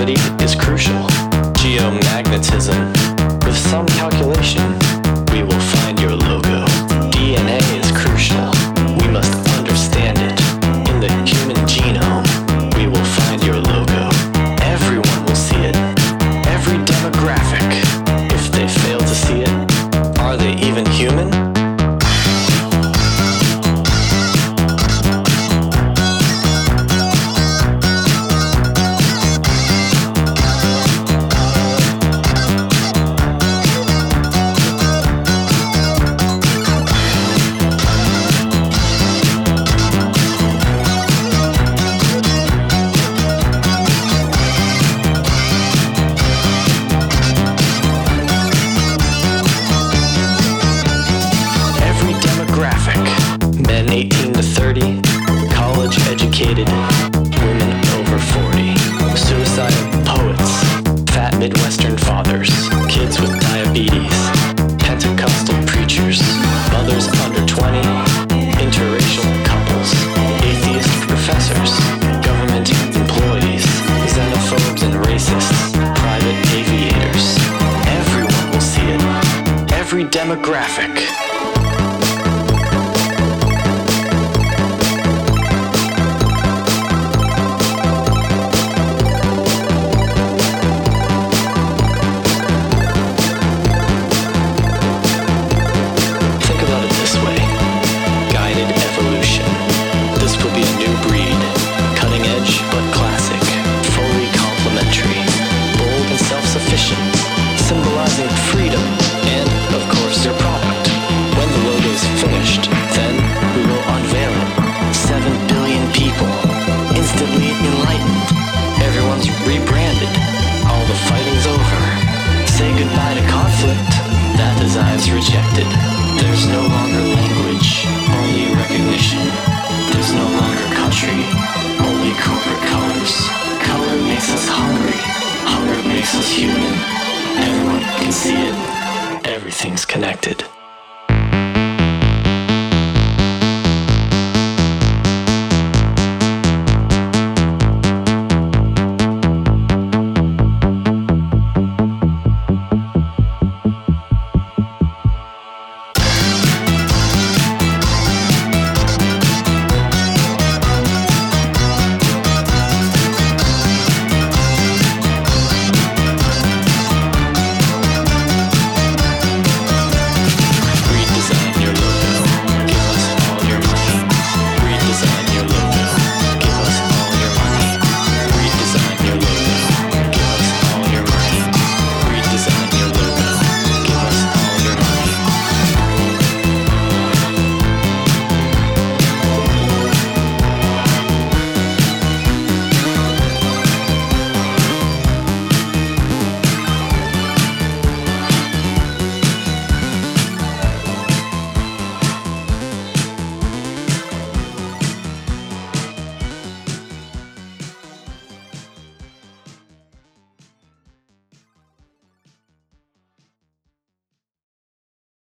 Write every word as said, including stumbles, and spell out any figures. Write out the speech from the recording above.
gravity is crucial. Geomagnetism. With some calculation, we will find your logo. D N A is crucial. We must understand it. In the human genome, we will find your logo. Everyone will see it. Every demographic. If they fail to see it, are they even human? Men eighteen to thirty, college educated, women over forty, suicidal poets, fat Midwestern fathers, kids with diabetes, Pentecostal preachers, mothers under twenty, interracial couples, atheist professors, government employees, xenophobes and racists, private aviators. Everyone will see it. Every demographic. Symbolizing freedom and, of course, their product. When the logo is finished, then we will unveil it. Seven billion people, instantly enlightened. Everyone's rebranded. All the fighting's over. Say goodbye to conflict. That design's rejected. There's no longer language, only recognition. There's no longer country, only corporate colors. Color makes us hungry. Hunger makes us human. Everyone can see it. Everything's connected.